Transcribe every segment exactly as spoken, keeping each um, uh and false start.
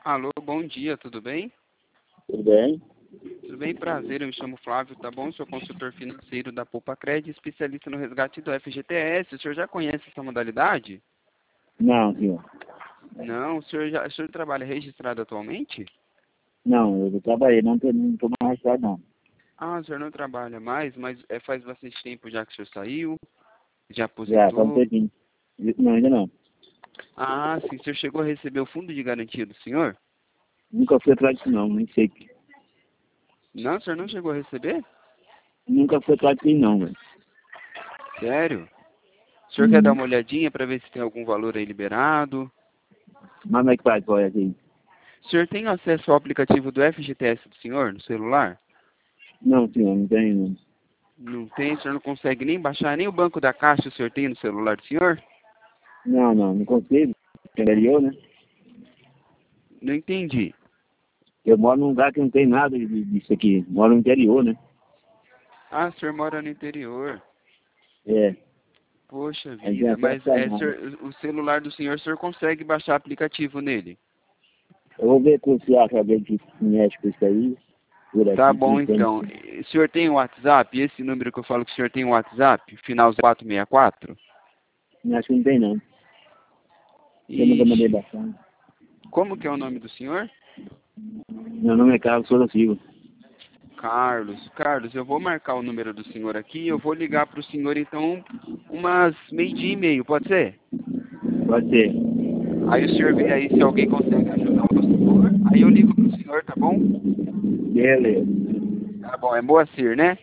Alô, bom dia, tudo bem? Tudo bem? Tudo bem, prazer, eu me chamo Flávio, tá bom? Sou consultor financeiro da Poupa Cred, especialista no resgate do F G T S. O senhor já conhece essa modalidade? Não, senhor. Não, o senhor, já, o senhor trabalha registrado atualmente? Não, eu trabalhei, não estou não tô mais registrado, não. Ah, o senhor não trabalha mais, mas é, faz bastante tempo já que o senhor saiu, já Já, faz um aposentou. tempinho. Não, ainda não. Ah, sim, o senhor chegou a receber o fundo de garantia do senhor? Nunca fui atrás disso, não, nem sei. Não, o senhor não chegou a receber? Nunca fui atrás disso, não, velho. Sério? O senhor quer dar Uhum. uma olhadinha para ver se tem algum valor aí liberado? Mas como é que faz, olha aqui? O senhor tem acesso ao aplicativo do F G T S do senhor no celular? Não, senhor, não tem, não. Não tem, o senhor não consegue nem baixar, nem o banco da Caixa o senhor tem no celular do senhor? Não, não, não consigo. Interior, né? Não entendi. Eu moro num lugar que não tem nada de- disso aqui. Moro no interior, né? Ah, o senhor mora no interior. É, Poxa aí não tem vida, mas acesso a é, nada. senhor, o celular do senhor, o senhor consegue baixar aplicativo nele? Eu vou ver com se acha alguém que mexe com isso aí, por Tá aqui, que bom entende. então. O senhor tem um WhatsApp? Esse número que eu falo que o senhor tem um WhatsApp? Final quatro seis quatro? Acho que não tem, não. Eu nunca mandei Ixi, baixar. como que é o nome do senhor? Meu nome é Carlos Souza Silva. Carlos. Carlos, eu vou marcar o número do senhor aqui e eu vou ligar para o senhor então umas meio-dia e meio, pode ser? Pode ser. Aí o senhor vê aí se alguém consegue ajudar o senhor. Aí eu ligo pro senhor, tá bom? Beleza. Tá bom, é Moacir, né?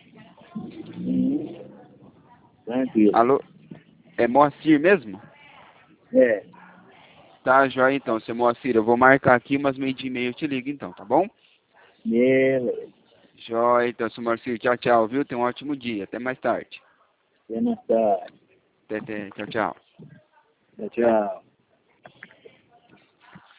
Tranquilo. Alô? É Moacir mesmo? É. Tá, joia então, seu Moacir. Eu vou marcar aqui umas meio-dia e meia, eu te ligo então, tá bom? Beleza. Joia então, seu Moacir. Tchau, tchau, viu? Tenha um ótimo dia. Até mais tarde. Até mais tarde. Até, até. Tchau, tchau. Tchau, tchau.